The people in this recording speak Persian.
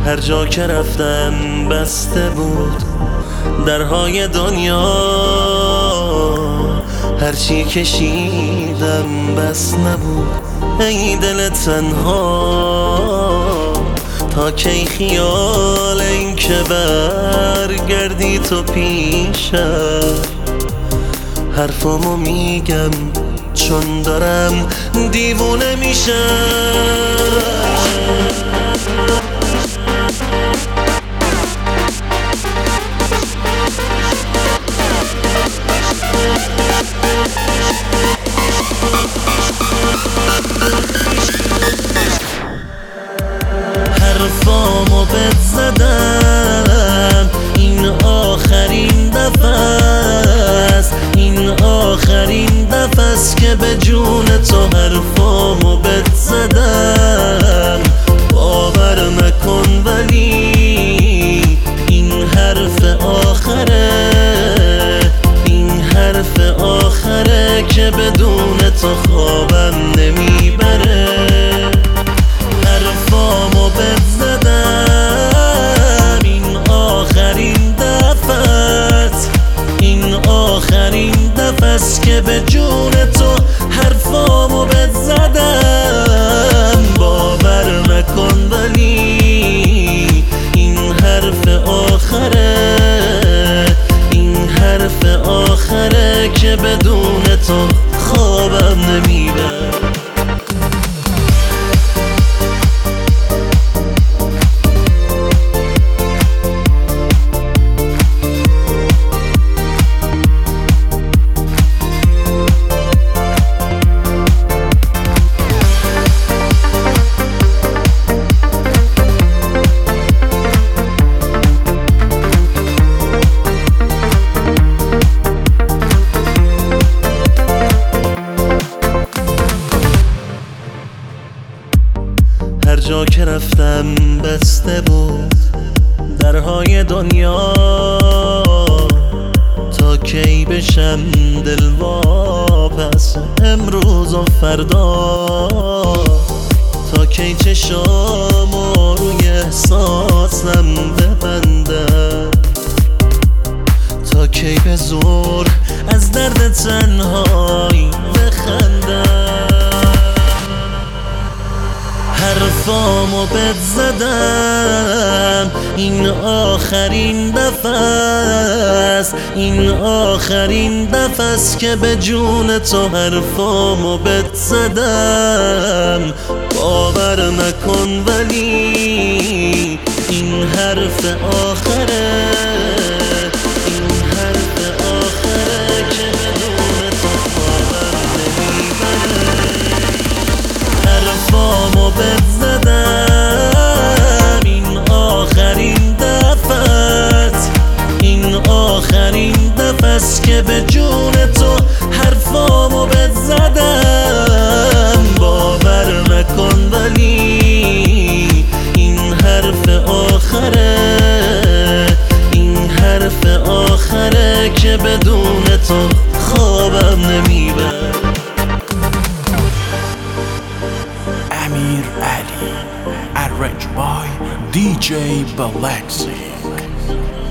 هر جا که رفتم بسته بود درهای دنیا، هرچی کشیدم بس نبود ای دل تنها. تا کی خیال این که برگردی تو پیشم، حرفامو میگم چون دارم دیوونه میشم. حرفامو بهت زدم، این آخرین دفعه است، این آخرین دفعه است که به جون تو حرفامو بهت زدم. باور نکن ولی این حرف آخره، این حرف آخره که بدون تو خوابم نمیبره. حرفامو بهت زدم، این آخرین دفعه است، این آخرین دفعه است که به جون تو حرفامو بهت زدم. باور نکن ولی این حرف آخره، این حرف آخره که بدون تو خوابم نمیبره. هر جا که رفتم بسته بود درهای دنیا، تا کی بشم دلواپس امروز و فردا. تا کی چشامو روی احساسم ببندم، تا کی به زور از درد تنهایی بخندم. حرفامو بهت زدم، این آخرین دفعه است، این آخرین دفعه است که به جون تو حرفامو بهت زدم. باور نکن ولی این حرف آخره، این حرف آخره که بدون تو خوابم نمیبره. حرفامو بهت زدم، این آخرین دفعه است، این آخرین دفعه است که به جون تو حرفامو بهت زدم. باور نکن ولی این حرف آخره، این حرف آخره که بدون تو خوابم نمیبره. Amir Ali, arranged by DJ Balaxi.